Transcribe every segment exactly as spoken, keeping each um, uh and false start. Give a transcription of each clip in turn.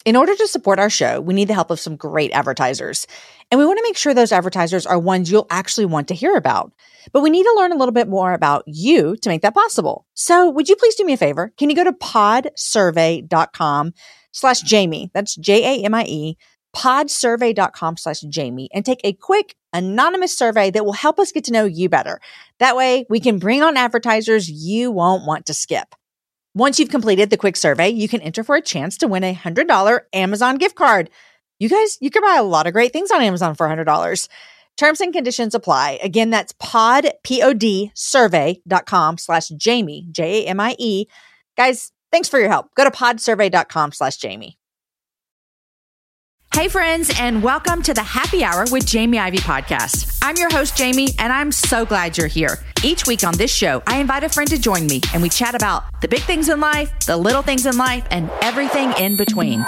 In order to support our show, we need the help of some great advertisers. And we want to make sure those advertisers are ones you'll actually want to hear about. But we need to learn a little bit more about you to make that possible. So would you please do me a favor? Can you go to podsurvey.com slash Jamie? That's J A M I E, podsurvey.com slash Jamie, and take a quick anonymous survey that will help us get to know you better. That way we can bring on advertisers you won't want to skip. Once you've completed the quick survey, you can enter for a chance to win a one hundred dollars Amazon gift card. You guys, you can buy a lot of great things on Amazon for one hundred dollars. Terms and conditions apply. Again, that's pod, P-O-D, survey.com slash Jamie, J A M I E. Guys, thanks for your help. Go to podsurvey.com slash Jamie. Hey friends, and welcome to the Happy Hour with Jamie Ivey podcast. I'm your host, Jamie, and I'm so glad you're here. Each week on this show, I invite a friend to join me, and we chat about the big things in life, the little things in life, and everything in between.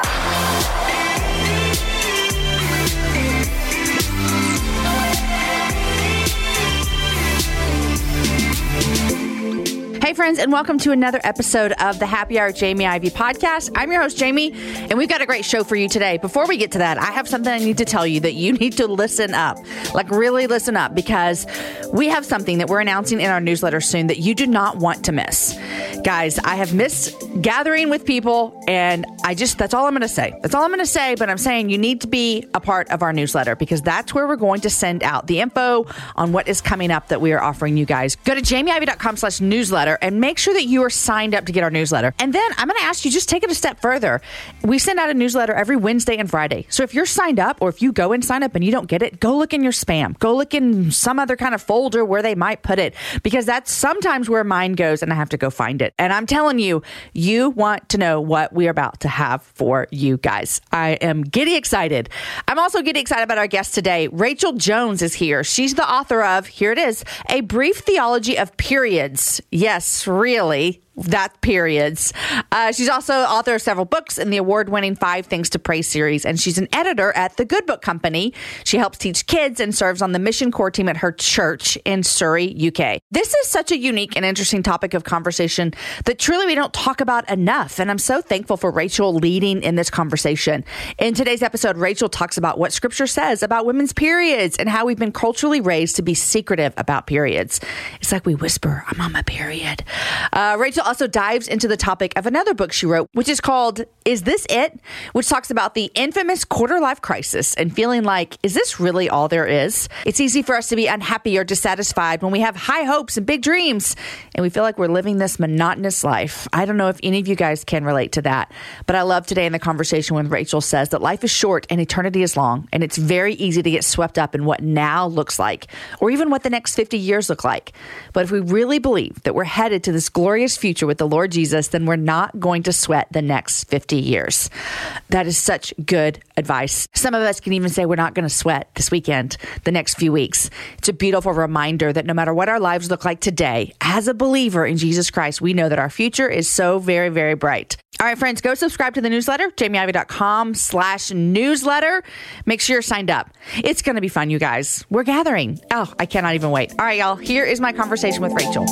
Hey friends, and welcome to another episode of the Happy Hour Jamie Ivey podcast. I'm your host, Jamie, and we've got a great show for you today. Before we get to that, I have something I need to tell you that you need to listen up. Like really listen up, because we have something that we're announcing in our newsletter soon that you do not want to miss. Guys, I have missed gathering with people, and I just, that's all I'm going to say. That's all I'm going to say, but I'm saying you need to be a part of our newsletter, because that's where we're going to send out the info on what is coming up that we are offering you guys. Go to jamieivey.com slash newsletter and make sure that you are signed up to get our newsletter. And then I'm going to ask you, just take it a step further. We send out a newsletter every Wednesday and Friday. So if you're signed up, or if you go and sign up and you don't get it, go look in your spam. Go look in some other kind of folder where they might put it, because that's sometimes where mine goes and I have to go find it. And I'm telling you, you want to know what we're about to have for you guys. I am giddy excited. I'm also giddy excited about our guest today. Rachel Jones is here. She's the author of, here it is, A Brief Theology of Periods. Yes, really. That periods. Uh, she's also author of several books in the award-winning Five Things to Pray series, and she's an editor at the Good Book Company. She helps teach kids and serves on the mission core team at her church in Surrey, U K. This is such a unique and interesting topic of conversation that truly we don't talk about enough, and I'm so thankful for Rachel leading in this conversation. In today's episode, Rachel talks about what Scripture says about women's periods and how we've been culturally raised to be secretive about periods. It's like we whisper, I'm on my period. Uh, Rachel also dives into the topic of another book she wrote, which is called Is This It?, which talks about the infamous quarter life crisis and feeling like, is this really all there is? It's easy for us to be unhappy or dissatisfied when we have high hopes and big dreams, and we feel like we're living this monotonous life. I don't know if any of you guys can relate to that, but I love today in the conversation when Rachel says that life is short and eternity is long, and it's very easy to get swept up in what now looks like, or even what the next fifty years look like. But if we really believe that we're headed to this glorious future with the Lord Jesus, then we're not going to sweat the next fifty years. That is such good advice. Some of us can even say we're not going to sweat this weekend, the next few weeks. It's a beautiful reminder that no matter what our lives look like today, as a believer in Jesus Christ, we know that our future is so very, very bright. All right, friends, go subscribe to the newsletter, jamieivey.com slash newsletter. Make sure you're signed up. It's going to be fun, you guys. We're gathering. Oh, I cannot even wait. All right, y'all, here is my conversation with Rachel.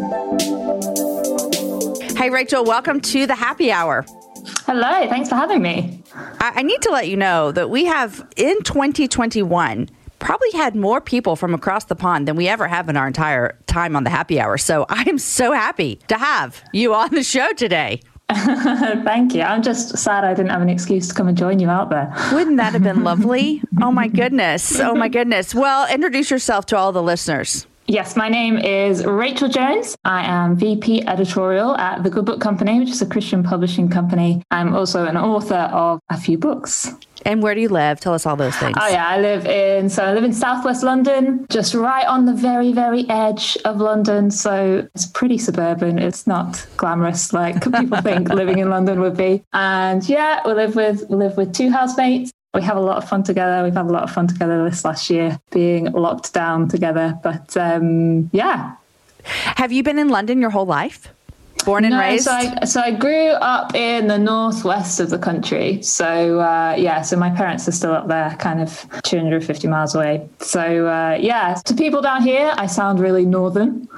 Hey, Rachel, welcome to the Happy Hour. Hello, thanks for having me. I, I need to let you know that we have, in twenty twenty-one, probably had more people from across the pond than we ever have in our entire time on the Happy Hour. So I am so happy to have you on the show today. Thank you. I'm just sad I didn't have an excuse to come and join you out there. Wouldn't that have been lovely? Oh, my goodness. Oh, my goodness. Well, introduce yourself to all the listeners. Yes, my name is Rachel Jones. I am V P editorial at the Good Book Company, which is a Christian publishing company. I'm also an author of a few books. And where do you live? Tell us all those things. Oh, yeah. I live in, so I live in Southwest London, just right on the very, very edge of London. So it's pretty suburban. It's not glamorous like people think living in London would be. And yeah, we live with, we live with two housemates. We have a lot of fun together. We've had a lot of fun together this last year, being locked down together. But um, yeah. Have you been in London your whole life? Born and no, raised? So I, so I grew up in the northwest of the country. So, uh, yeah, so my parents are still up there, kind of two hundred fifty miles away. So, uh, yeah, to people down here, I sound really northern.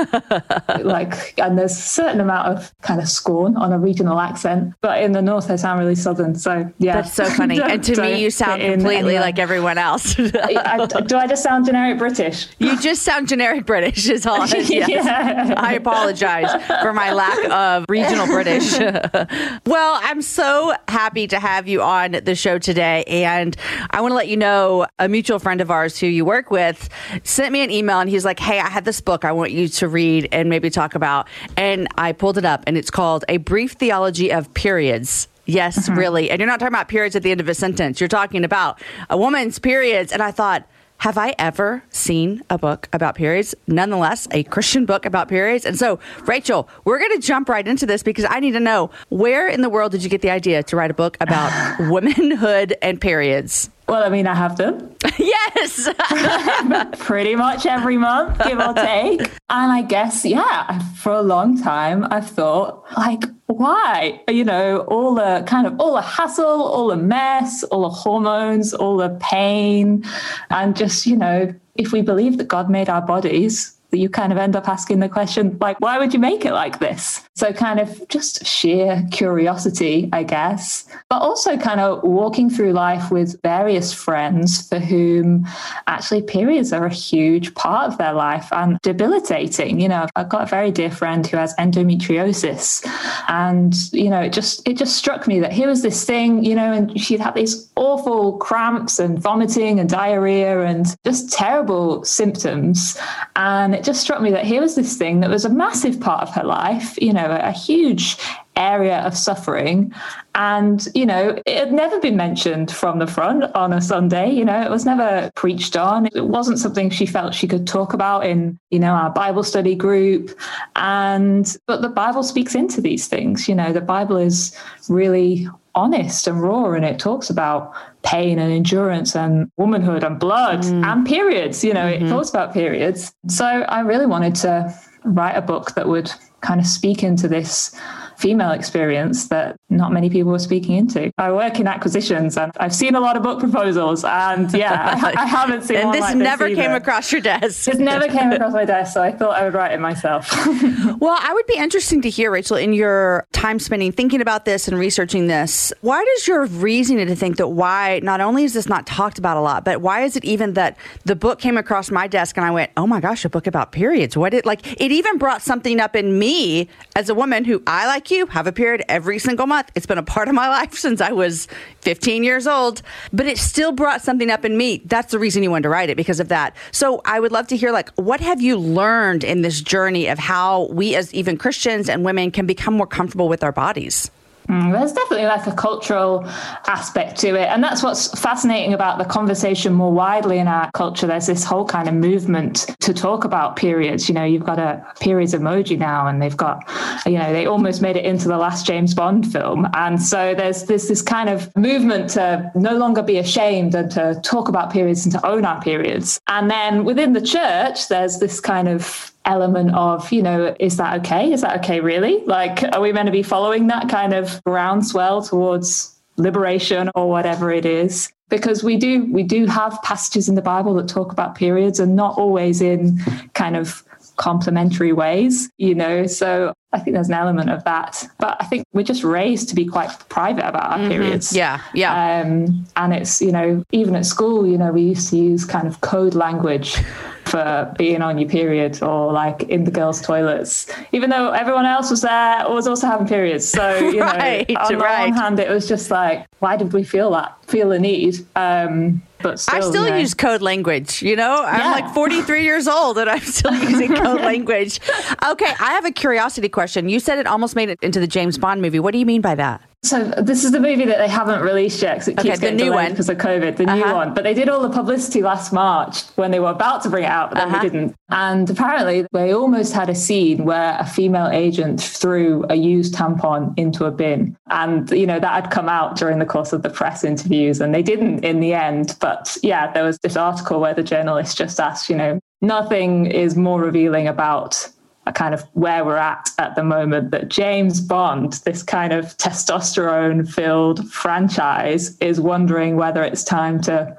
like, and there's a certain amount of kind of scorn on a regional accent. But in the north, I sound really southern. So, yeah. That's so funny. And to me, you sound completely like everyone else. I, do I just sound generic British? You just sound generic British is all it is. Yes. Yeah. I apologize for my lack of regional British. Well, I'm so happy to have you on the show today. And I want to let you know a mutual friend of ours who you work with sent me an email and he's like, hey, I had this book I want you to read and maybe talk about. And I pulled it up and it's called A Brief Theology of Periods. Yes, mm-hmm. Really. And you're not talking about periods at the end of a sentence. You're talking about a woman's periods. And I thought, have I ever seen a book about periods? Nonetheless, a Christian book about periods. And so, Rachel, we're going to jump right into this because I need to know, where in the world did you get the idea to write a book about womanhood and periods? Well, I mean, I have them. Yes. Pretty much every month, give or take. And I guess, yeah, for a long time, I've thought, like, why? You know, all the kind of all the hassle, all the mess, all the hormones, all the pain. And just, you know, if we believe that God made our bodies, that you kind of end up asking the question, like, why would you make it like this? So kind of just sheer curiosity, I guess, but also kind of walking through life with various friends for whom actually periods are a huge part of their life and debilitating. You know, I've got a very dear friend who has endometriosis, and, you know, it just, it just struck me that here was this thing, you know, and she'd have these awful cramps and vomiting and diarrhea and just terrible symptoms. And it just struck me that here was this thing that was a massive part of her life, you know, a huge area of suffering. And, you know, it had never been mentioned from the front on a Sunday. You know, it was never preached on. It wasn't something she felt she could talk about in, you know, our Bible study group. And, but the Bible speaks into these things. You know, the Bible is really honest and raw, and it talks about pain and endurance and womanhood and blood mm. and periods. You know, mm-hmm. It talks about periods. So I really wanted to write a book that would kind of speak into this female experience that not many people were speaking into. I work in acquisitions and I've seen a lot of book proposals, and yeah, I, I haven't seen and one this like never this came across your desk. It never came across my desk, so I thought I would write it myself. Well, I would be interesting to hear, Rachel, in your time spending thinking about this and researching this, why does your reasoning to think that why not only is this not talked about a lot, but why is it even that the book came across my desk and I went, oh my gosh, a book about periods? What it like? It even brought something up in me as a woman who, I like you, have a period every single month. It's been a part of my life since I was fifteen years old, but it still brought something up in me. That's the reason you wanted to write it, because of that. So I would love to hear, like, what have you learned in this journey of how we as even Christians and women can become more comfortable with our bodies? Mm, there's definitely like a cultural aspect to it. And that's what's fascinating about the conversation more widely in our culture. There's this whole kind of movement to talk about periods. You know, you've got a periods emoji now, and they've got, you know, they almost made it into the last James Bond film. And so there's this, this kind of movement to no longer be ashamed and to talk about periods and to own our periods. And then within the church, there's this kind of element of, you know, is that okay? Is that okay, really? Like, are we meant to be following that kind of groundswell towards liberation or whatever it is? Because we do, we do have passages in the Bible that talk about periods, and not always in kind of complementary ways, you know? So I think there's an element of that. But I think we're just raised to be quite private about our mm-hmm. periods. Yeah, yeah. Um, and it's, you know, even at school, you know, we used to use kind of code language for being on your period, or like in the girls' toilets, even though everyone else was there, was also having periods. So, you right, know, on right. the one hand, it was just like, why did we feel that, feel the need? Um, but still, I still you know. use code language, you know, I'm yeah. like forty-three years old and I'm still using code language. Okay. I have a curiosity question. You said it almost made it into the James Bond movie. What do you mean by that? So this is the movie that they haven't released yet because it okay, keeps getting delayed because of COVID, the uh-huh. new one. But they did all the publicity last March when they were about to bring it out, but then uh-huh. they didn't. And apparently they almost had a scene where a female agent threw a used tampon into a bin. And, you know, that had come out during the course of the press interviews, and they didn't in the end. But yeah, there was this article where the journalist just asked, you know, nothing is more revealing about kind of where we're at at the moment, that James Bond, this kind of testosterone-filled franchise, is wondering whether it's time to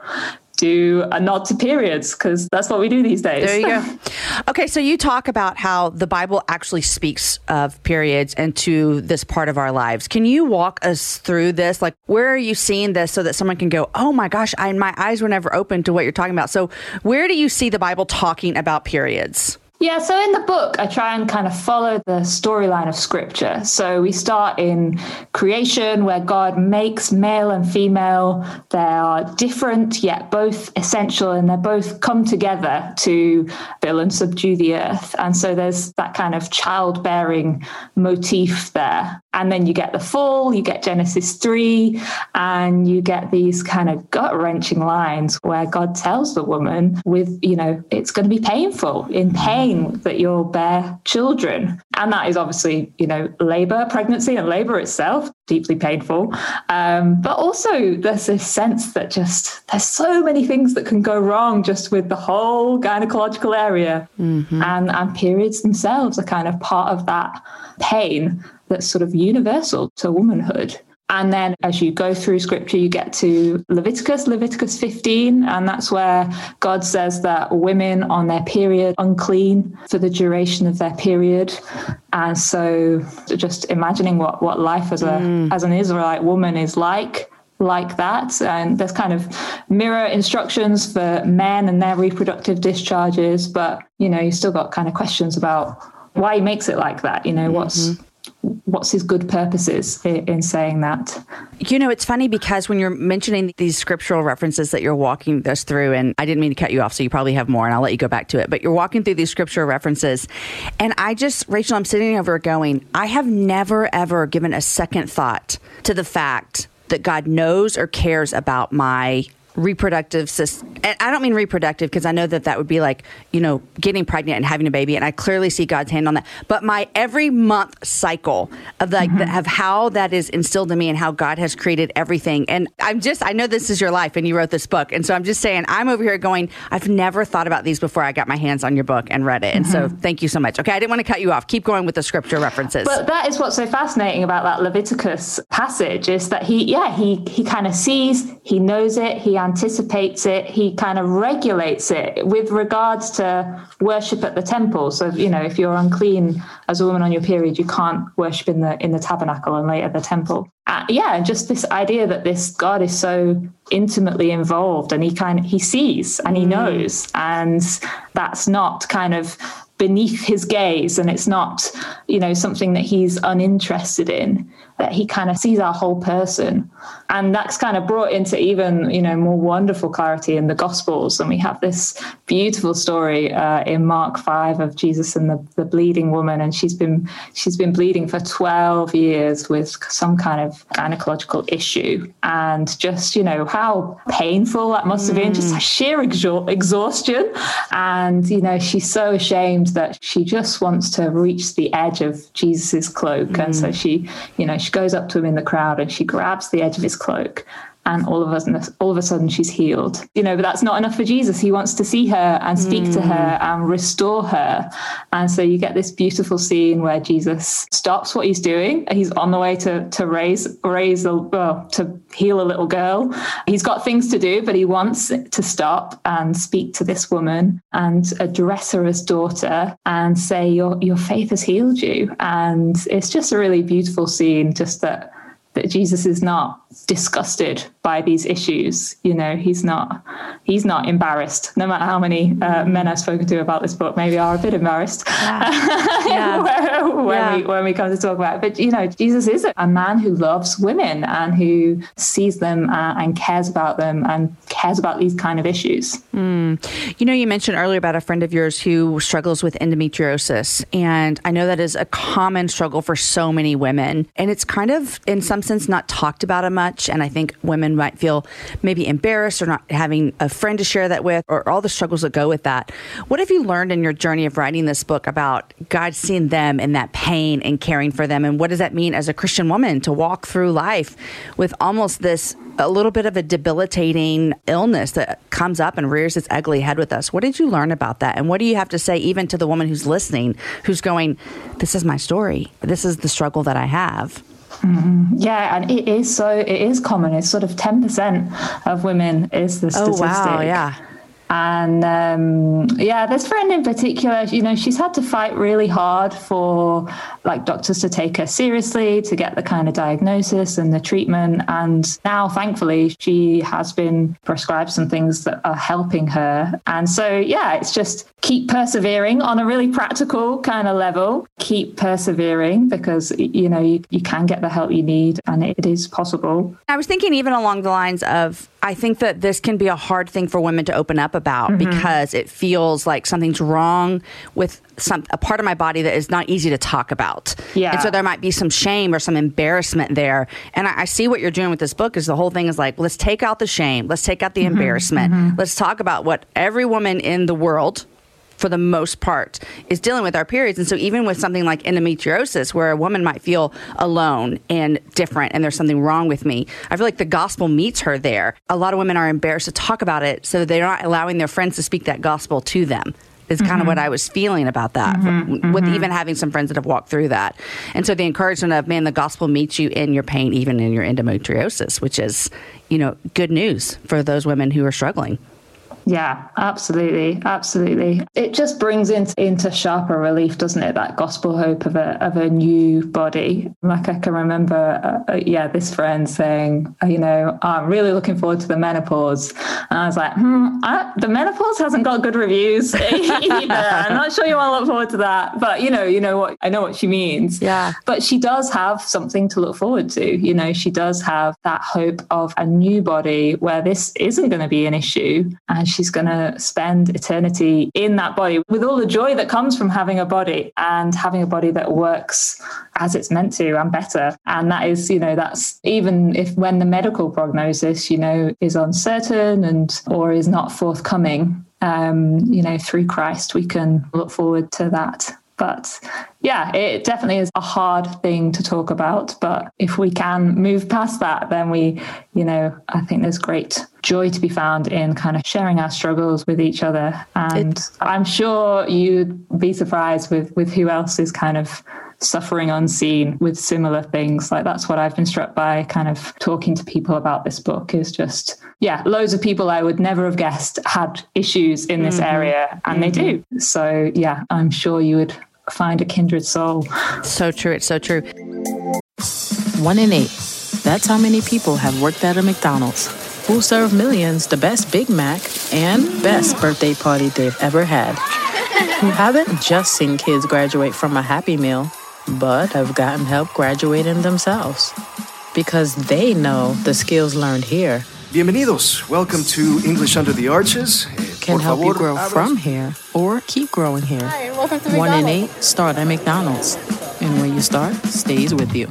do a nod to periods, because that's what we do these days. There you go. Okay, so you talk about how the Bible actually speaks of periods and to this part of our lives. Can you walk us through this? Like, where are you seeing this so that someone can go, oh my gosh, I, my eyes were never open to what you're talking about. So where do you see the Bible talking about periods? Yeah, so in the book, I try and kind of follow the storyline of scripture. So we start in creation, where God makes male and female. They are different, yet both essential, and they both come together to fill and subdue the earth. And so there's that kind of childbearing motif there. And then you get the fall, you get Genesis three, and you get these kind of gut-wrenching lines where God tells the woman with, you know, it's going to be painful, in pain that you'll bear children. And that is obviously, you know, labor, pregnancy and labor itself, deeply painful. Um, but also there's this sense that just there's so many things that can go wrong just with the whole gynecological area. Mm-hmm. And, and periods themselves are kind of part of that pain that's sort of universal to womanhood. And then as you go through scripture, you get to Leviticus, Leviticus fifteen, and that's where God says that women on their period unclean for the duration of their period. And so just imagining what, what life as a mm. as an Israelite woman is like, like that. And there's kind of mirror instructions for men and their reproductive discharges, but, you know, you still got kind of questions about why he makes it like that. You know, mm-hmm. what's what's his good purposes in, in saying that? You know, it's funny because when you're mentioning these scriptural references that you're walking us through, and I didn't mean to cut you off, so you probably have more and I'll let you go back to it, but you're walking through these scriptural references. And I just, Rachel, I'm sitting over going, I have never, ever given a second thought to the fact that God knows or cares about my reproductive system. And I don't mean reproductive because I know that that would be like, you know, getting pregnant and having a baby. And I clearly see God's hand on that. But my every month cycle of like mm-hmm. the, of how that is instilled in me and how God has created everything. And I'm just, I know this is your life and you wrote this book. And so I'm just saying, I'm over here going, I've never thought about these before I got my hands on your book and read it. And mm-hmm. so thank you so much. Okay. I didn't want to cut you off. Keep going with the scripture references. But that is what's so fascinating about that Leviticus passage is that he, yeah, he, he kind of sees, he knows it, he anticipates it, he kind of regulates it with regards to worship at the temple. So, you know, if you're unclean as a woman on your period, you can't worship in the in the tabernacle and later the temple. Uh, yeah, just this idea that this God is so intimately involved and he kind of, he sees and he knows, and that's not kind of beneath his gaze, and it's not, you know, something that he's uninterested in, that he kind of sees our whole person. And that's kind of brought into even, you know, more wonderful clarity in the Gospels. And we have this beautiful story uh, in Mark five of Jesus and the, the bleeding woman. And she's been she's been bleeding for twelve years with some kind of gynecological issue. And just, you know, how painful that must have been, mm. just sheer exha- exhaustion. And, you know, she's so ashamed that she just wants to reach the edge of Jesus's cloak. Mm. And so she, you know, she goes up to him in the crowd and she grabs the edge of his cloak, and all of a sudden, all of a sudden she's healed. You know, but that's not enough for Jesus. He wants to see her and speak mm. to her and restore her. And so you get this beautiful scene where Jesus stops what he's doing. He's on the way to to raise raise a well to heal a little girl. He's got things to do, but he wants to stop and speak to this woman and address her as daughter and say, "Your your faith has healed you." And it's just a really beautiful scene. Just that. that Jesus is not disgusted by these issues. You know, he's not, he's not embarrassed, no matter how many uh, men I've spoken to about this book, maybe are a bit embarrassed yeah. Yeah. when, when, yeah. we, when we come to talk about it. But, you know, Jesus is a man who loves women and who sees them uh, and cares about them and cares about these kind of issues. Mm. You know, you mentioned earlier about a friend of yours who struggles with endometriosis. And I know that is a common struggle for so many women. And it's kind of, in some sense, not talked about much. And I think women might feel maybe embarrassed or not having a friend to share that with, or all the struggles that go with that. What have you learned in your journey of writing this book about God seeing them in that pain and caring for them? And what does that mean as a Christian woman to walk through life with almost this, a little bit of a debilitating illness that comes up and rears its ugly head with us? What did you learn about that? And what do you have to say even to the woman who's listening, who's going, this is my story. This is the struggle that I have. Mm-hmm. Yeah, and it is so, it is common. It's sort of ten percent of women is the statistic. Oh, wow, yeah. And um, yeah, this friend in particular, you know, she's had to fight really hard for like doctors to take her seriously, to get the kind of diagnosis and the treatment. And now, thankfully, she has been prescribed some things that are helping her. And so, yeah, it's just keep persevering on a really practical kind of level. Keep persevering because, you know, you, you can get the help you need and it is possible. I was thinking even along the lines of, I think that this can be a hard thing for women to open up about mm-hmm. because it feels like something's wrong with some a part of my body that is not easy to talk about. Yeah. And so there might be some shame or some embarrassment there. And I, I see what you're doing with this book is the whole thing is like, let's take out the shame. Let's take out the mm-hmm. embarrassment. Mm-hmm. Let's talk about what every woman in the world, for the most part, is dealing with our periods. And so even with something like endometriosis, where a woman might feel alone and different and there's something wrong with me, I feel like the gospel meets her there. A lot of women are embarrassed to talk about it, so they're not allowing their friends to speak that gospel to them. Is kind mm-hmm. of what I was feeling about that, mm-hmm. with mm-hmm. even having some friends that have walked through that. And so the encouragement of, man, the gospel meets you in your pain, even in your endometriosis, which is, you know, good news for those women who are struggling. Yeah, absolutely. Absolutely. It just brings into, into sharper relief, doesn't it? That gospel hope of a of a new body. Like I can remember, uh, yeah, this friend saying, you know, I'm really looking forward to the menopause. And I was like, hmm, I, the menopause hasn't got good reviews either. I'm not sure you want to look forward to that. But, you know, you know what, I know what she means. Yeah. But she does have something to look forward to. You know, she does have that hope of a new body where this isn't going to be an issue. And she's going to spend eternity in that body with all the joy that comes from having a body and having a body that works as it's meant to and better. And that is, you know, that's even if when the medical prognosis, you know, is uncertain and or is not forthcoming, um, you know, through Christ, we can look forward to that. But yeah, it definitely is a hard thing to talk about. But if we can move past that, then we, you know, I think there's great joy to be found in kind of sharing our struggles with each other. And it, I'm sure you'd be surprised with, with who else is kind of suffering unseen with similar things. Like that's what I've been struck by kind of talking to people about this book is just, yeah, loads of people I would never have guessed had issues in this mm-hmm. area and mm-hmm. they do. So yeah, I'm sure you would find a kindred soul. So true. It's so true. One in eight. That's how many people have worked at a McDonald's, who serve millions the best Big Mac and best birthday party they've ever had, who haven't just seen kids graduate from a Happy Meal, but have gotten help graduating themselves because they know the skills learned here Bienvenidos. Welcome to English Under the Arches. Can help you grow from here or keep growing here. Hi, and welcome to One in McDonald's. eight start at McDonald's. And when you start, stays with you.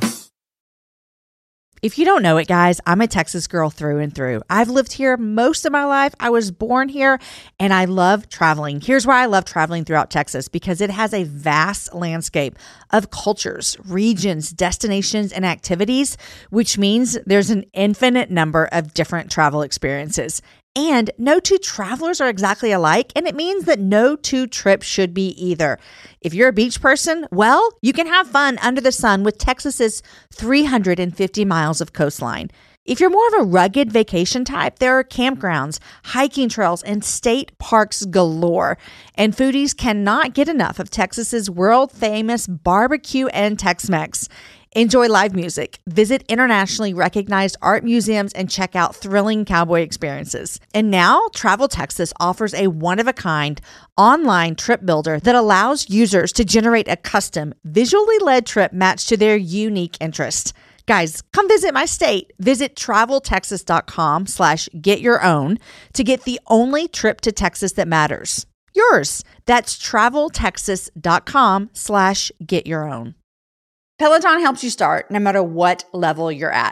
If you don't know it, guys, I'm a Texas girl through and through. I've lived here most of my life. I was born here and I love traveling. Here's why I love traveling throughout Texas, because it has a vast landscape of cultures, regions, destinations, and activities, which means there's an infinite number of different travel experiences. And no two travelers are exactly alike, and it means that no two trips should be either. If you're a beach person, well, you can have fun under the sun with Texas's three hundred fifty miles of coastline. If you're more of a rugged vacation type, there are campgrounds, hiking trails, and state parks galore. And foodies cannot get enough of Texas's world-famous barbecue and Tex-Mex. Enjoy live music, visit internationally recognized art museums, and check out thrilling cowboy experiences. And now, Travel Texas offers a one-of-a-kind online trip builder that allows users to generate a custom, visually led trip matched to their unique interests. Guys, come visit my state. Visit traveltexas.com slash get your own to get the only trip to Texas that matters. Yours. That's traveltexas.com slash get your own. Peloton helps you start no matter what level you're at.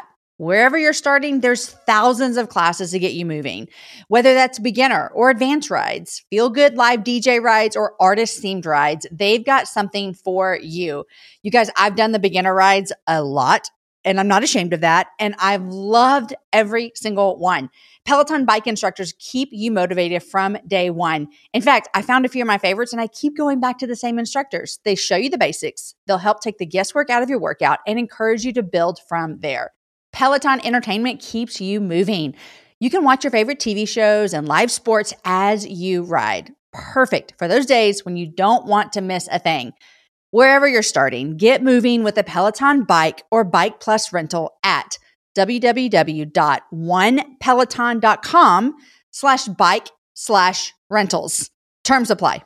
Wherever you're starting, there's thousands of classes to get you moving. Whether that's beginner or advanced rides, feel good live D J rides, or artist themed rides, they've got something for you. You guys, I've done the beginner rides a lot, and I'm not ashamed of that. And I've loved every single one. Peloton bike instructors keep you motivated from day one. In fact, I found a few of my favorites and I keep going back to the same instructors. They show you the basics. They'll help take the guesswork out of your workout and encourage you to build from there. Peloton Entertainment keeps you moving. You can watch your favorite T V shows and live sports as you ride. Perfect for those days when you don't want to miss a thing. Wherever you're starting, get moving with a Peloton bike or Bike Plus rental at www.onepeloton.com slash bike slash rentals. Terms apply.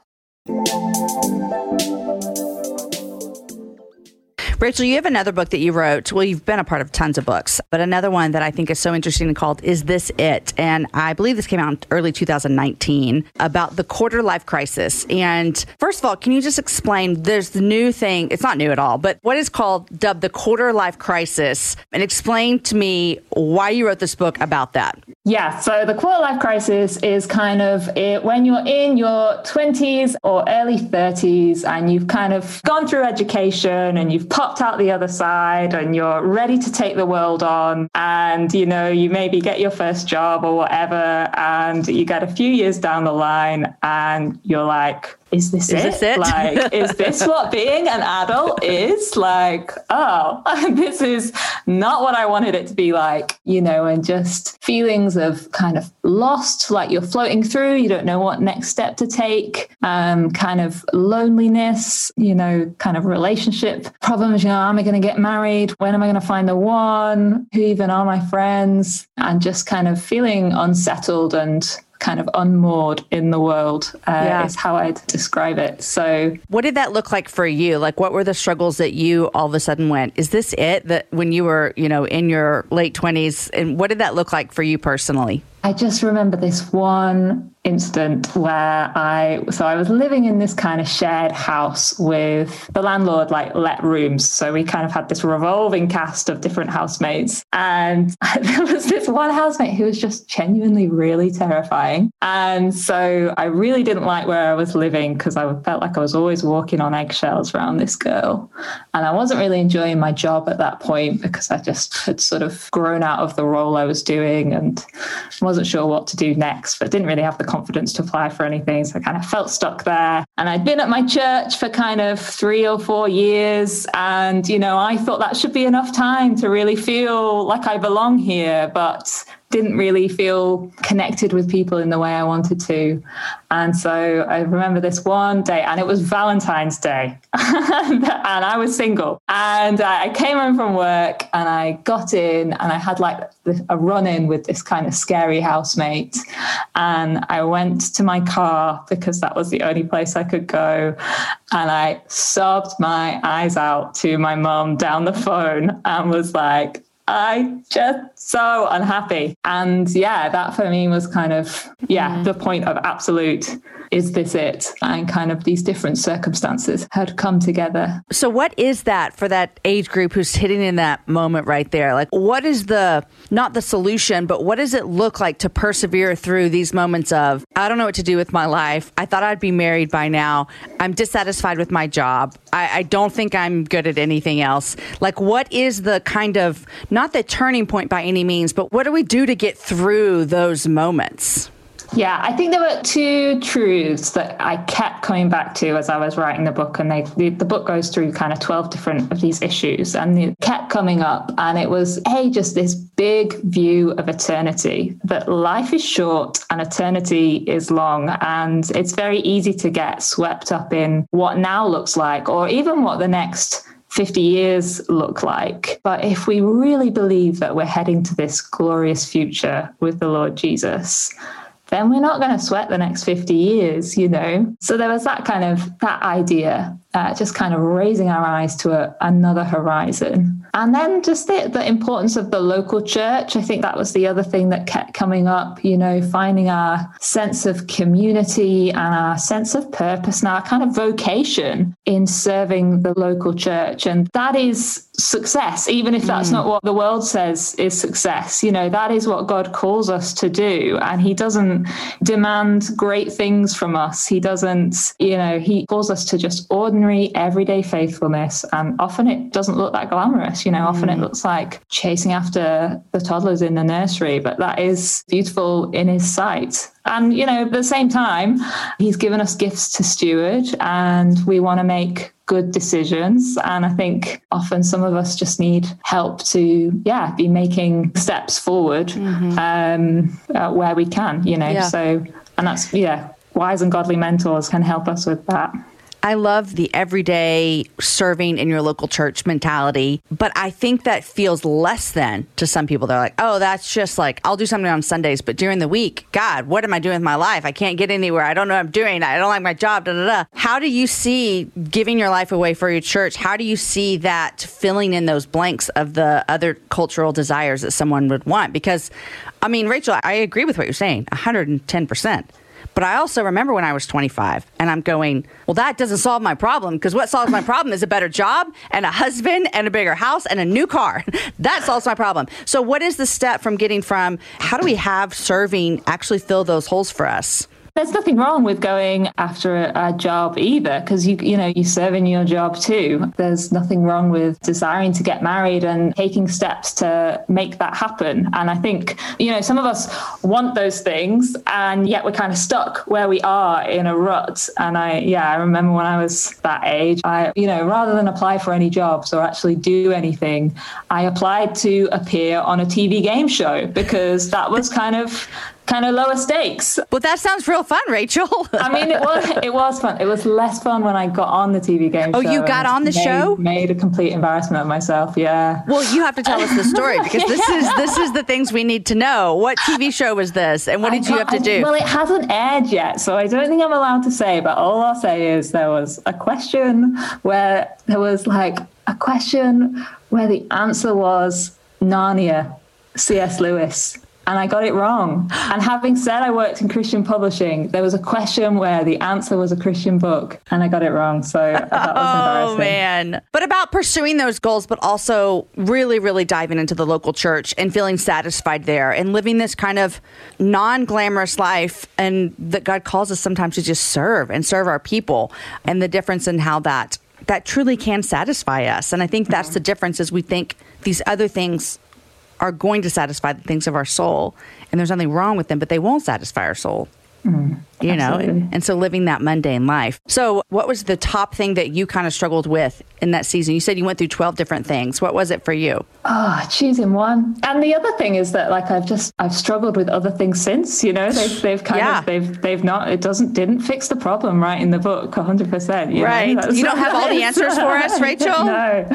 Rachel, you have another book that you wrote. Well, you've been a part of tons of books, but another one that I think is so interesting called Is This It? And I believe this came out in early two thousand nineteen about the quarter life crisis. And first of all, can you just explain, there's the new thing, it's not new at all, but what is called dubbed the quarter life crisis, and explain to me why you wrote this book about that. Yeah, so the quarter life crisis is kind of it when you're in your twenties or early thirties and you've kind of gone through education and you've popped out the other side and you're ready to take the world on, and you know, you maybe get your first job or whatever, and you get a few years down the line and you're like, Is this, is it? this it? Like, is this what being an adult is? Like, oh, this is not what I wanted it to be like, you know, and just feelings of kind of lost, like you're floating through, you don't know what next step to take, um, kind of loneliness, you know, kind of relationship problems, you know, am I going to get married? When am I going to find the one? Who even are my friends? And just kind of feeling unsettled and kind of unmoored in the world uh, yeah. is how I'd describe it. So what did that look like for you? Like, what were the struggles that you all of a sudden went, is this it? That when you were, you know, in your late twenties, and what did that look like for you personally? I just remember this one incident where I, so I was living in this kind of shared house with the landlord, like let rooms. So we kind of had this revolving cast of different housemates. And there was this one housemate who was just genuinely really terrifying. And so I really didn't like where I was living because I felt like I was always walking on eggshells around this girl. And I wasn't really enjoying my job at that point because I just had sort of grown out of the role I was doing and wasn't sure what to do next, but didn't really have the confidence to apply for anything. So I kind of felt stuck there. And I'd been at my church for kind of three or four years. And, you know, I thought that should be enough time to really feel like I belong here, but didn't really feel connected with people in the way I wanted to. And so I remember this one day, and it was Valentine's Day, and I was single. And I came home from work and I got in and I had like a run-in with this kind of scary housemate. And I went to my car because that was the only place I could go. And I sobbed my eyes out to my mum down the phone and was like, I just so unhappy. And yeah, that for me was kind of, yeah, mm-hmm. the point of absolute, is this it? And kind of these different circumstances had come together. So what is that for that age group who's hitting in that moment right there? Like, what is the, not the solution, but what does it look like to persevere through these moments of, I don't know what to do with my life. I thought I'd be married by now. I'm dissatisfied with my job. I, I don't think I'm good at anything else. Like, what is the kind of, not the turning point by any means, but what do we do to get through those moments? Yeah, I think there were two truths that I kept coming back to as I was writing the book, and they, the, the book goes through kind of twelve different of these issues, and it kept coming up. And it was, hey, just this big view of eternity, that life is short and eternity is long. And it's very easy to get swept up in what now looks like, or even what the next fifty years look like. But if we really believe that we're heading to this glorious future with the Lord Jesus, then we're not going to sweat the next fifty years, you know? So there was that kind of, that idea. uh, just kind of raising our eyes to a, another horizon. And then just the, the importance of the local church. I think that was the other thing that kept coming up, you know, finding our sense of community and our sense of purpose and our kind of vocation in serving the local church. And that is success, even if that's mm. not what the world says is success. You know, that is what God calls us to do. And he doesn't demand great things from us. He doesn't, you know, he calls us to just ordinary, everyday faithfulness. And often it doesn't look that glamorous. You know, mm. often it looks like chasing after the toddlers in the nursery, but that is beautiful in his sight. And, you know, at the same time, he's given us gifts to steward, and we want to make good decisions. And I think often some of us just need help to, yeah, be making steps forward mm-hmm. um, uh, where we can, you know. Yeah. So, and that's, yeah, wise and godly mentors can help us with that. I love the everyday serving in your local church mentality, but I think that feels less than to some people. They're like, oh, that's just like, I'll do something on Sundays, but during the week, God, what am I doing with my life? I can't get anywhere. I don't know what I'm doing. I don't like my job. Da, da, da. How do you see giving your life away for your church? How do you see that filling in those blanks of the other cultural desires that someone would want? Because, I mean, Rachel, I agree with what you're saying, one hundred ten percent. But I also remember when I was twenty-five and I'm going, well, that doesn't solve my problem, because what solves my problem is a better job and a husband and a bigger house and a new car. That solves my problem. So what is the step from getting from how do we have serving actually fill those holes for us? There's nothing wrong with going after a, a job either, because you you know you serve in your job too. There's nothing wrong with desiring to get married and taking steps to make that happen. And I think, you know, some of us want those things, and yet we're kind of stuck where we are in a rut. And I yeah, I remember when I was that age, I you know rather than apply for any jobs or actually do anything, I applied to appear on a T V game show, because that was kind of kind of lower stakes. Well, that sounds real fun, Rachel. I mean, it was it was fun. It was less fun when I got on the T V game oh, show. Oh, you got on the made, show? Made a complete embarrassment of myself, yeah. Well, you have to tell us the story, because this yeah. is this is the things we need to know. What T V show was this, and what did you have to do? Well, it hasn't aired yet, so I don't think I'm allowed to say, but all I'll say is there was a question where there was like a question where the answer was Narnia, C S Lewis. And I got it wrong. And having said I worked in Christian publishing, there was a question where the answer was a Christian book, and I got it wrong. So that was embarrassing. Oh, man. But about pursuing those goals, but also really, really diving into the local church and feeling satisfied there and living this kind of non-glamorous life, and that God calls us sometimes to just serve and serve our people, and the difference in how that that truly can satisfy us. And I think that's mm-hmm. the difference, is we think these other things are going to satisfy the things of our soul, and there's nothing wrong with them, but they won't satisfy our soul. Mm, you know, and, and so living that mundane life. So what was the top thing that you kind of struggled with in that season? You said you went through twelve different things. What was it for you? Oh, choosing one. And the other thing is that, like, I've just, I've struggled with other things since, you know, they've, they've kind yeah. of, they've, they've not, it doesn't, didn't fix the problem right in the book, one hundred percent. You right. know? You don't have all the answers for us, Rachel? No.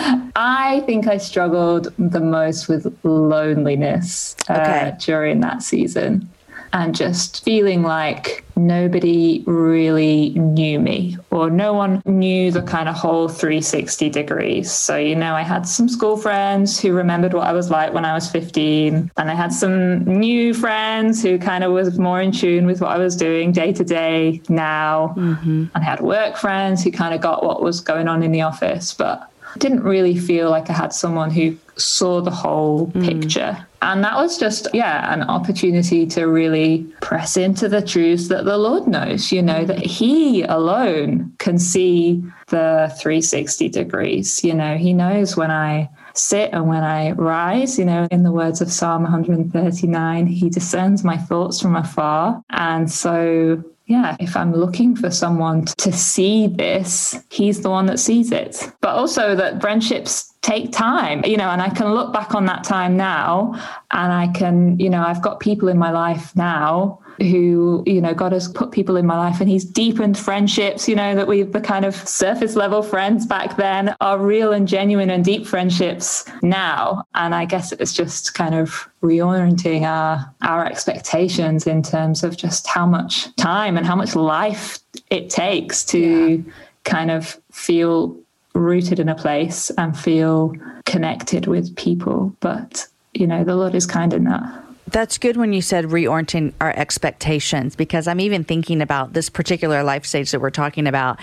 I think I struggled the most with loneliness uh, okay. during that season. And just feeling like nobody really knew me, or no one knew the kind of whole three sixty degrees. So, you know, I had some school friends who remembered what I was like when I was fifteen. And I had some new friends who kind of was more in tune with what I was doing day to day now. Mm-hmm. And I had work friends who kind of got what was going on in the office, but didn't really feel like I had someone who saw the whole mm. picture. And that was just, yeah, an opportunity to really press into the truths that the Lord knows, you know, that he alone can see the three sixty degrees. You know, he knows when I sit and when I rise, you know, in the words of Psalm one thirty-nine, he discerns my thoughts from afar. And so, yeah, if I'm looking for someone to see this, he's the one that sees it. But also that friendships take time, you know, and I can look back on that time now, and I can, you know, I've got people in my life now who, you know, God has put people in my life, and he's deepened friendships, you know, that we've the kind of surface level friends back then are real and genuine and deep friendships now. And I guess it's just kind of reorienting our, our expectations in terms of just how much time and how much life it takes to yeah. kind of feel rooted in a place and feel connected with people. But, you know, the Lord is kind in that. That's good when you said reorienting our expectations, because I'm even thinking about this particular life stage that we're talking about.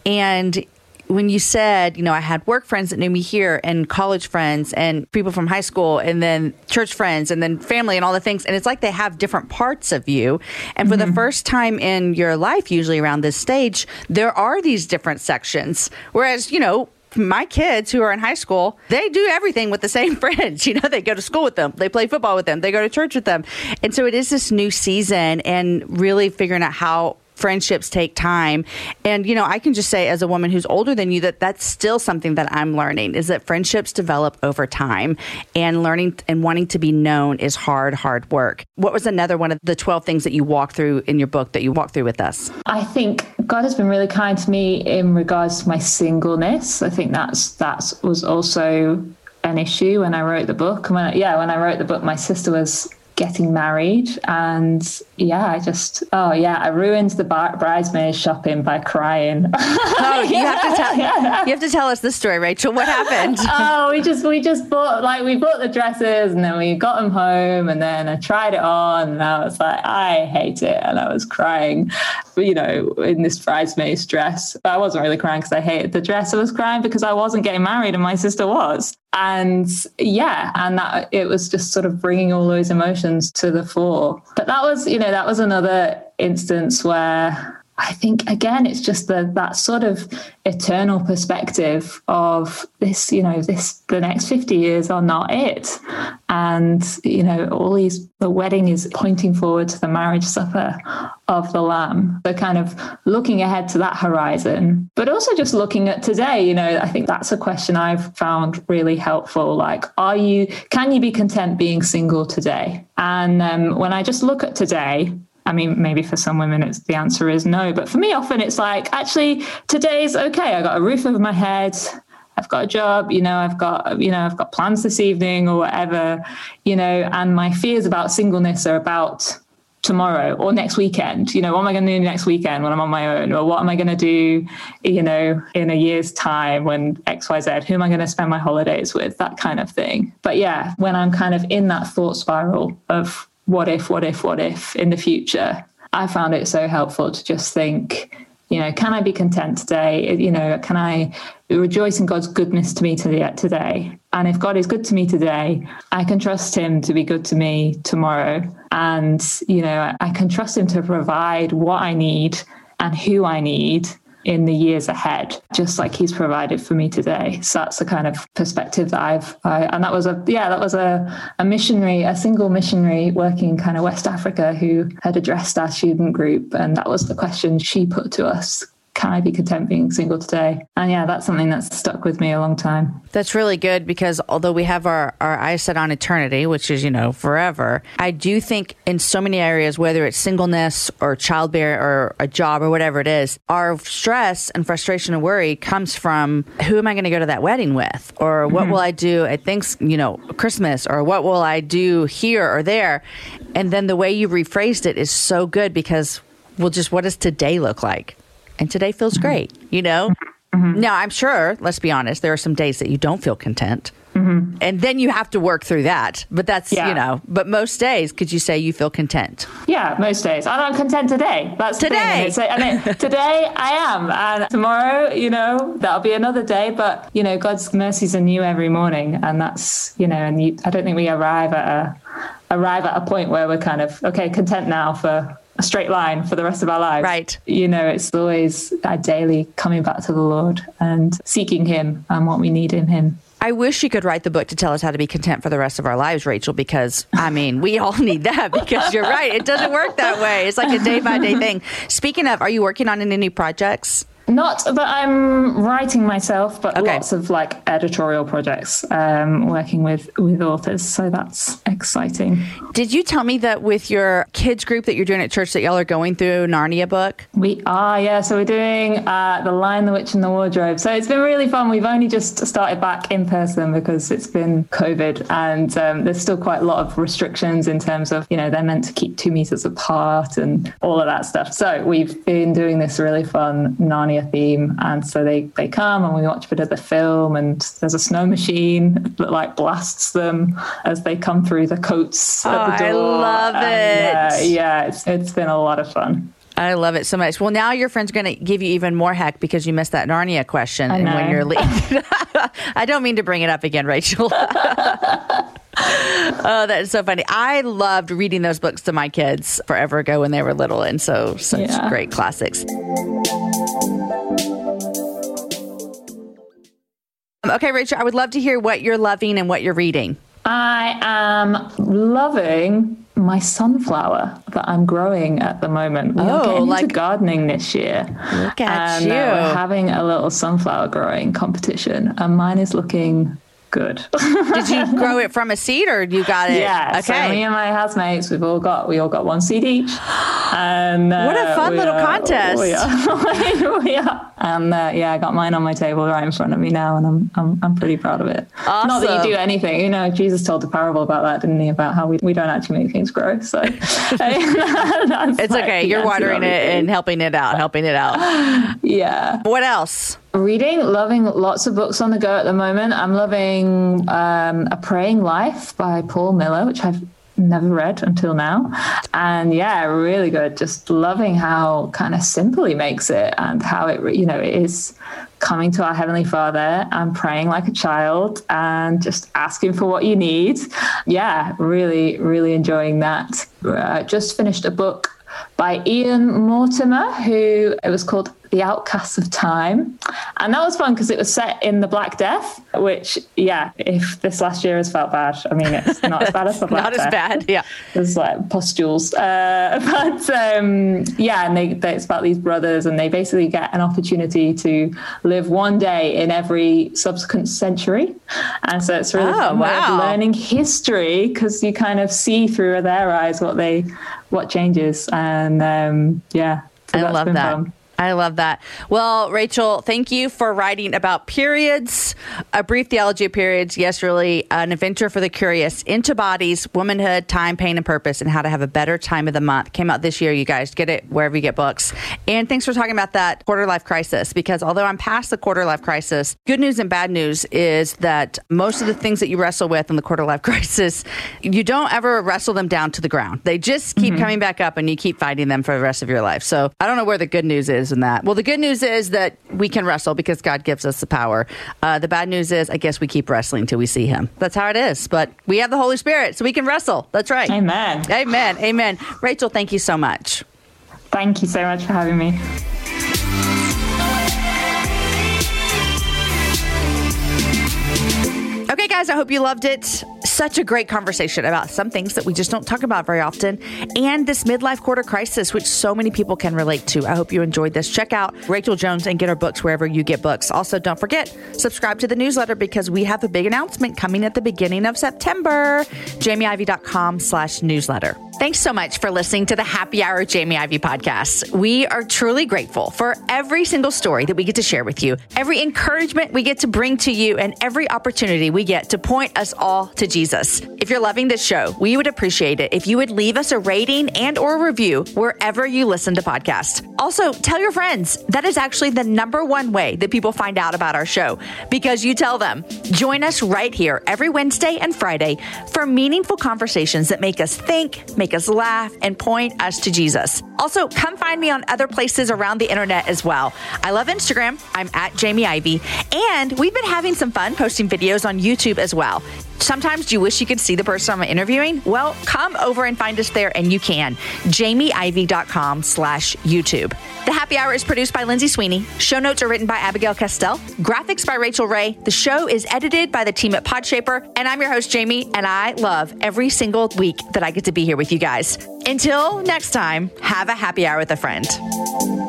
And when you said, you know, I had work friends that knew me here and college friends and people from high school and then church friends and then family and all the things. And it's like they have different parts of you. And for mm-hmm. the first time in your life, usually around this stage, there are these different sections. Whereas, you know, my kids who are in high school, they do everything with the same friends. You know, they go to school with them. They play football with them. They go to church with them. And so it is this new season and really figuring out how friendships take time. And, you know, I can just say as a woman who's older than you that that's still something that I'm learning, is that friendships develop over time, and learning and wanting to be known is hard, hard work. What was another one of the twelve things that you walked through in your book that you walked through with us? I think God has been really kind to me in regards to my singleness. I think that's that was also an issue when I wrote the book. When I, yeah, when I wrote the book, my sister was getting married, and yeah, I just oh yeah, I ruined the bar- bridesmaids shopping by crying. Oh, you have to tell you have to tell us this story, Rachel. What happened? Oh, we just we just bought like we bought the dresses, and then we got them home, and then I tried it on, and I was like, I hate it, and I was crying, you know, in this bridesmaid's dress. But I wasn't really crying because I hated the dress. I was crying because I wasn't getting married, and my sister was. And yeah, and that it was just sort of bringing all those emotions to the fore. But that was, you know, that was another instance where I think, again, it's just the that sort of eternal perspective of this, you know, this, the next fifty years are not it. And, you know, all these, the wedding is pointing forward to the marriage supper of the Lamb. So kind of looking ahead to that horizon, but also just looking at today, you know, I think that's a question I've found really helpful. Like, are you, can you be content being single today? And um, when I just look at today, I mean, maybe for some women, it's the answer is no. But for me, often it's like, actually, today's okay. I got a roof over my head. I've got a job, you know, I've got, you know, I've got plans this evening or whatever, you know, and my fears about singleness are about tomorrow or next weekend. You know, what am I going to do next weekend when I'm on my own? Or what am I going to do, you know, in a year's time when X, Y, Z? Who am I going to spend my holidays with? That kind of thing. But yeah, when I'm kind of in that thought spiral of what if, what if, what if in the future, I found it so helpful to just think, you know, can I be content today? You know, can I rejoice in God's goodness to me today? And if God is good to me today, I can trust him to be good to me tomorrow. And, you know, I can trust him to provide what I need and who I need in the years ahead, just like he's provided for me today. So that's the kind of perspective that I've, I, and that was a, yeah, that was a, a missionary, a single missionary working in kind of West Africa who had addressed our student group. And that was the question she put to us. Can I be content being single today? And yeah, that's something that's stuck with me a long time. That's really good, because although we have our, our eyes set on eternity, which is, you know, forever, I do think in so many areas, whether it's singleness or childbearing or a job or whatever it is, our stress and frustration and worry comes from, who am I going to go to that wedding with? Or what mm-hmm. will I do at things, you know, Christmas? Or what will I do here or there? And then the way you rephrased it is so good, because, well, just what does today look like? And today feels great, you know? Mm-hmm. Now, I'm sure, let's be honest, there are some days that you don't feel content. Mm-hmm. And then you have to work through that. But that's, yeah. you know, but most days, could you say you feel content? Yeah, most days. I'm content today. That's today. The thing. I mean, today I am. And tomorrow, you know, that'll be another day. But, you know, God's mercies are new every morning. And that's, you know, and you, I don't think we arrive at a arrive at a point where we're kind of, okay, content now for a straight line for the rest of our lives. Right. You know, it's always uh, daily coming back to the Lord and seeking him and what we need in him. I wish you could write the book to tell us how to be content for the rest of our lives, Rachel, because, I mean, we all need that, because you're right. It doesn't work that way. It's like a day-by-day thing. Speaking of, are you working on any projects? Not that I'm writing myself, but okay. lots of like editorial projects, um, working with, with authors. So that's exciting. Did you tell me that with your kids group that you're doing at church that y'all are going through Narnia book? We are, yeah. So we're doing uh, The Lion, the Witch and the Wardrobe. So it's been really fun. We've only just started back in person because it's been COVID, and um, there's still quite a lot of restrictions in terms of, you know, they're meant to keep two meters apart and all of that stuff. So we've been doing this really fun Narnia Narnia theme. And so they, they come and we watch a bit of the film, and there's a snow machine that like blasts them as they come through the coats oh, at the door. I love and, it. Uh, yeah, it's it's been a lot of fun. I love it so much. Well, now your friend's going to give you even more heck because you missed that Narnia question. I And know. when you're leaving, I don't mean to bring it up again, Rachel. Oh, that's so funny. I loved reading those books to my kids forever ago when they were little. And so such Yeah. great classics. Okay, Rachel, I would love to hear what you're loving and what you're reading. I am loving my sunflower that I'm growing at the moment. We Oh, are getting like- into gardening this year. Look at and, you. Uh, we're having a little sunflower growing competition, and mine is looking good. Did you grow it from a seed or you got it? Yeah. So Okay. me and my housemates, we've all got we all got one seed each. And uh, What a fun we little are- contest. We are. we are. And uh, yeah, I got mine on my table right in front of me now, and I'm I'm, I'm pretty proud of it. Awesome. Not that you do anything, you know. Jesus told a parable about that, didn't he? About how we, we don't actually make things grow. So It's it's okay. You're watering it and helping it out, helping it out. Yeah. What else? Reading, loving lots of books on the go at the moment. I'm loving um, A Praying Life by Paul Miller, which I've never read until now. And yeah, really good. Just loving how kind of simple he makes it, and how it, you know, it is coming to our Heavenly Father and praying like a child and just asking for what you need. Yeah, really, really enjoying that. Uh, just finished a book by Ian Mortimer, who it was called The Outcasts of Time. And that was fun because it was set in the Black Death, which, yeah, if this last year has felt bad, I mean, it's not as bad as the Black Not Death. as bad, yeah. There's like pustules. Uh, but um, yeah, and they, they, it's about these brothers, and they basically get an opportunity to live one day in every subsequent century. And so it's really Oh, fun way of wow. learning history, because you kind of see through their eyes what they what changes. And um, yeah, so I that's love been that. fun. I love that. Well, Rachel, thank you for writing about periods, a brief theology of periods. Yes, really, an adventure for the curious into bodies, womanhood, time, pain, and purpose, and how to have a better time of the month. Came out this year, you guys. Get it wherever you get books. And thanks for talking about that quarter life crisis, because although I'm past the quarter life crisis, good news and bad news is that most of the things that you wrestle with in the quarter life crisis, you don't ever wrestle them down to the ground. They just keep Mm-hmm. coming back up, and you keep fighting them for the rest of your life. So I don't know where the good news is in that. Well, the good news is that we can wrestle because God gives us the power. Uh, the bad news is, I guess we keep wrestling till we see him. That's how it is. But we have the Holy Spirit, so we can wrestle. That's right. Amen. Amen. Amen. Rachel, thank you so much. Thank you so much for having me. Okay, guys, I hope you loved it. Such a great conversation about some things that we just don't talk about very often, and this midlife quarter crisis, which so many people can relate to. I hope you enjoyed this. Check out Rachel Jones and get her books wherever you get books. Also, don't forget, subscribe to the newsletter because we have a big announcement coming at the beginning of September. jamie ivey dot com slash newsletter. Thanks so much for listening to the Happy Hour Jamie Ivey podcast. We are truly grateful for every single story that we get to share with you, every encouragement we get to bring to you, and every opportunity we get to point us all to Jesus. If you're loving this show, we would appreciate it if you would leave us a rating and or a review wherever you listen to podcasts. Also, tell your friends. That is actually the number one way that people find out about our show, because you tell them. Join us right here every Wednesday and Friday for meaningful conversations that make us think, make us laugh, and point us to Jesus. Also, come find me on other places around the internet as well. I love Instagram. I'm at Jamie Ivey. And we've been having some fun posting videos on YouTube as well. Sometimes do you wish you could see the person I'm interviewing? Well, come over and find us there, and you can. jamie ivey dot com slash YouTube. The Happy Hour is produced by Lindsay Sweeney. Show notes are written by Abigail Castell. Graphics by Rachel Ray. The show is edited by the team at Podshaper. And I'm your host, Jamie, and I love every single week that I get to be here with you guys. Until next time, have a happy hour with a friend.